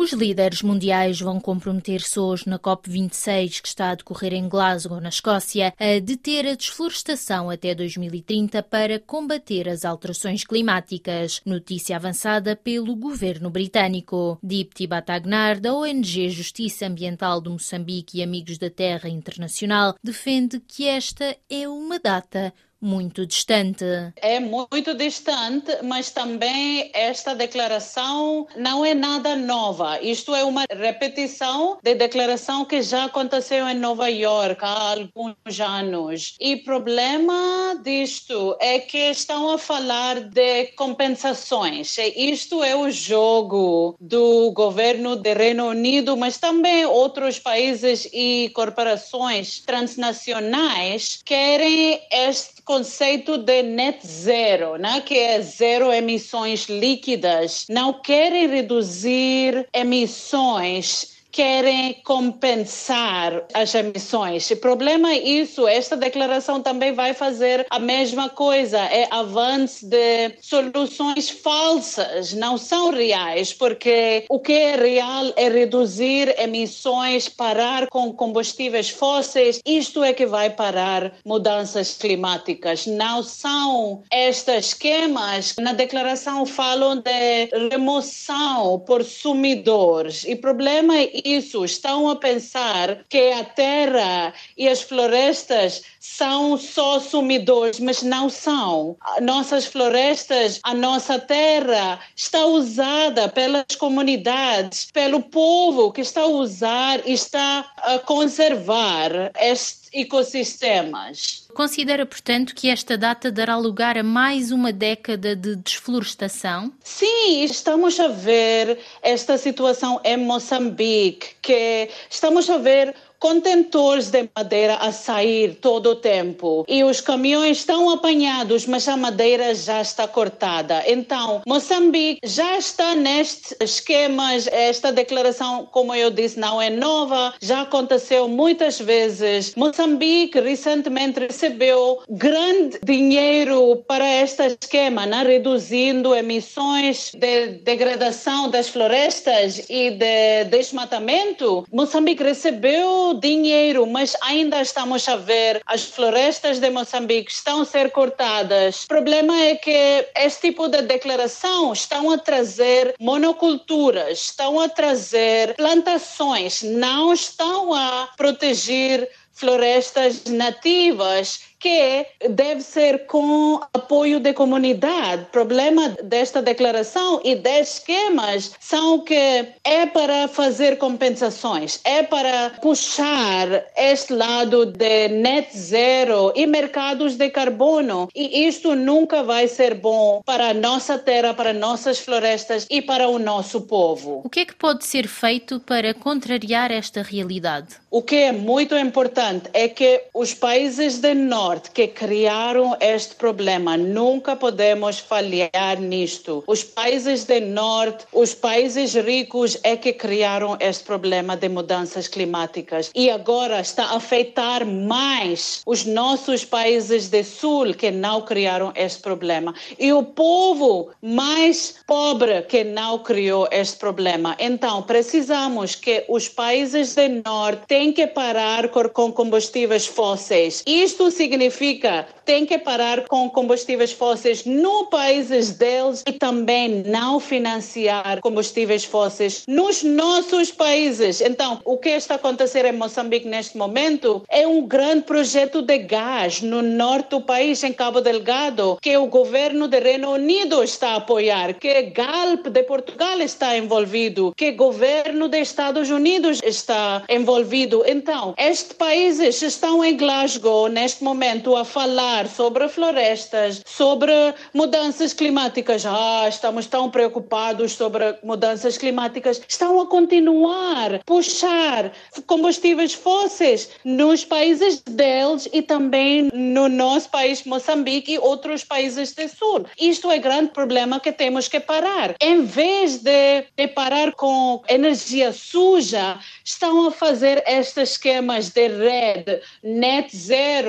Os líderes mundiais vão comprometer-se hoje na COP26, que está a decorrer em Glasgow, na Escócia, a deter a desflorestação até 2030 para combater as alterações climáticas. Notícia avançada pelo governo britânico. Dipti Batagnar, da ONG Justiça Ambiental de Moçambique e Amigos da Terra Internacional, defende que esta é uma data muito distante. É muito distante, mas também esta declaração não é nada nova. Isto é uma repetição de declaração que já aconteceu em Nova York há alguns anos. E o problema disto é que estão a falar de compensações. Isto é o jogo do governo do Reino Unido, mas também outros países e corporações transnacionais querem este conceito de net zero, né? Que é zero emissões líquidas. Não querem reduzir emissões, querem compensar as emissões. O problema é isso, esta declaração também vai fazer a mesma coisa, é avanço de soluções falsas, não são reais, porque o que é real é reduzir emissões, parar com combustíveis fósseis, isto é que vai parar mudanças climáticas. Não são estes esquemas, na declaração falam de remoção por sumidores, e o problema é isso, estão a pensar que a terra e as florestas são só sumidores, mas não são. Nossas florestas, a nossa terra está usada pelas comunidades, pelo povo que está a usar e está a conservar estes ecossistemas. Considera, portanto, que esta data dará lugar a mais uma década de desflorestação? Sim, estamos a ver esta situação em Moçambique, que estamos a ver contentores de madeira a sair todo o tempo e os caminhões estão apanhados, mas a madeira já está cortada. Então, Moçambique já está nestes esquemas. Esta declaração, como eu disse, não é nova, já aconteceu muitas vezes. Moçambique recentemente recebeu grande dinheiro para este esquema, né? Reduzindo emissões de degradação das florestas e de desmatamento. Moçambique recebeu dinheiro, mas ainda estamos a ver as florestas de Moçambique estão a ser cortadas. O problema é que este tipo de declaração estão a trazer monoculturas, estão a trazer plantações, não estão a proteger florestas nativas, que deve ser com apoio da comunidade. O problema desta declaração e destes esquemas são que é para fazer compensações, é para puxar este lado de net zero e mercados de carbono. E isto nunca vai ser bom para a nossa terra, para nossas florestas e para o nosso povo. O que é que pode ser feito para contrariar esta realidade? O que é muito importante é que os países do norte que criaram este problema, nunca podemos falhar nisto. Os países do norte, os países ricos é que criaram este problema de mudanças climáticas e agora está a afetar mais os nossos países do sul que não criaram este problema e o povo mais pobre que não criou este problema. Então, precisamos que os países do norte têm que parar com combustíveis fósseis. Isto significa tem que parar com combustíveis fósseis nos países deles e também não financiar combustíveis fósseis nos nossos países. Então, o que está acontecendo em Moçambique neste momento é um grande projeto de gás no norte do país, em Cabo Delgado, que o governo do Reino Unido está a apoiar, que Galp de Portugal está envolvido, que o governo dos Estados Unidos está envolvido. Então, estes países estão em Glasgow neste momento a falar sobre florestas, sobre mudanças climáticas. Estamos tão preocupados sobre mudanças climáticas. Estão a continuar a puxar combustíveis fósseis nos países deles e também no nosso país, Moçambique e outros países do sul. Isto é grande problema que temos que parar. Em vez de parar com energia suja, estão a fazer estes esquemas de rede, net zero,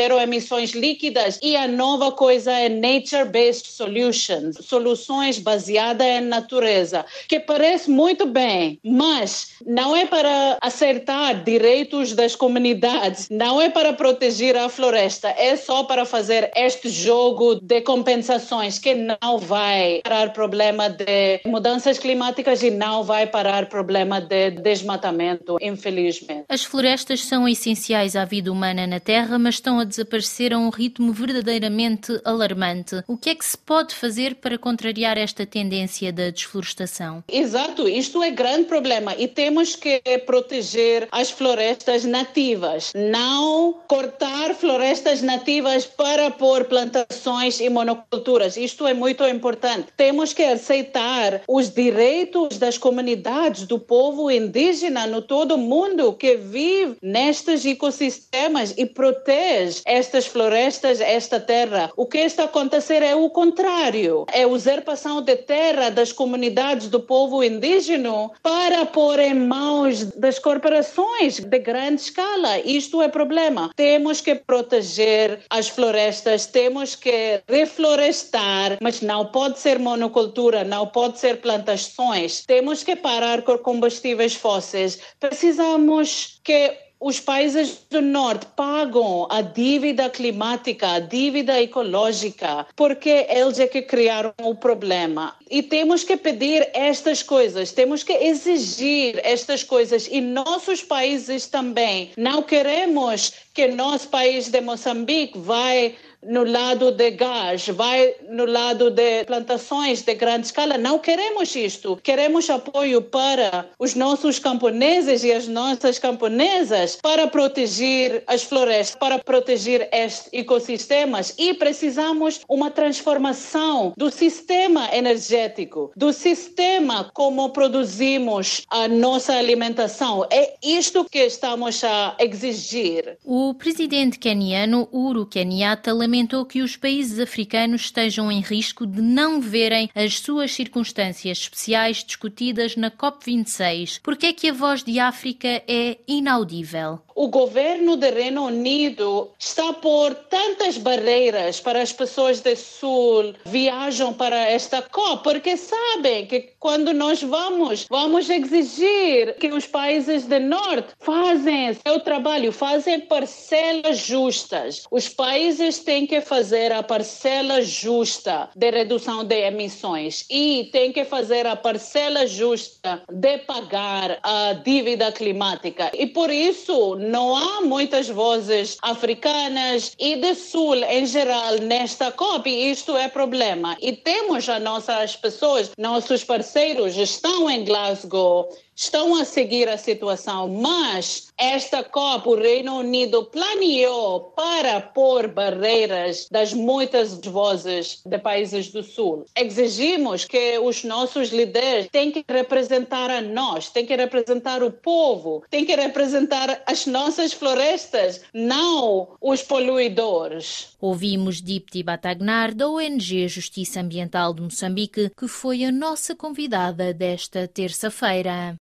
zero emissões líquidas. E a nova coisa é Nature-Based Solutions, soluções baseadas em natureza, que parece muito bem, mas não é para acertar direitos das comunidades, não é para proteger a floresta, é só para fazer este jogo de compensações que não vai parar o problema de mudanças climáticas e não vai parar o problema de desmatamento, infelizmente. As florestas são essenciais à vida humana na Terra, mas estão a desaparecer a um ritmo verdadeiramente alarmante. O que é que se pode fazer para contrariar esta tendência da desflorestação? Exato, isto é grande problema e temos que proteger as florestas nativas, não cortar florestas nativas para pôr plantações e monoculturas. Isto é muito importante. Temos que aceitar os direitos das comunidades, do povo indígena no todo o mundo que vive nestes ecossistemas e protege estas florestas, esta terra. O que está a acontecer é o contrário. É a usurpação de terra das comunidades do povo indígena para pôr em mãos das corporações de grande escala. Isto é problema. Temos que proteger as florestas, temos que reflorestar, mas não pode ser monocultura, não pode ser plantações. Temos que parar com combustíveis fósseis. Precisamos que os países do norte pagam a dívida climática, a dívida ecológica, porque eles é que criaram o problema. E temos que pedir estas coisas, temos que exigir estas coisas. E nossos países também. Não queremos que nosso país de Moçambique vai no lado de gás, vai no lado de plantações de grande escala. Não queremos isto. Queremos apoio para os nossos camponeses e as nossas camponesas para proteger as florestas, para proteger estes ecossistemas. E precisamos uma transformação do sistema energético, do sistema como produzimos a nossa alimentação. É isto que estamos a exigir. O presidente queniano Uhuru Kenyatta lamentou que os países africanos estejam em risco de não verem as suas circunstâncias especiais discutidas na COP26. Por que é que a voz de África é inaudível? O governo do Reino Unido está a pôr tantas barreiras para as pessoas do Sul viajam para esta COP, porque sabem que quando nós vamos exigir que os países do Norte fazem seu trabalho, fazem parcelas justas. Os países têm que fazer a parcela justa de redução de emissões e têm que fazer a parcela justa de pagar a dívida climática. E por isso não há muitas vozes africanas e do Sul em geral nesta COP e isto é problema. E temos as nossas pessoas, nossos parceiros estão em Glasgow, estão a seguir a situação, mas esta COP o Reino Unido planeou para pôr barreiras das muitas vozes de países do Sul. Exigimos que os nossos líderes têm que representar a nós, têm que representar o povo, têm que representar as nossas florestas, não os poluidores. Ouvimos Dipti Batagnar, da ONG Justiça Ambiental de Moçambique, que foi a nossa convidada desta terça-feira.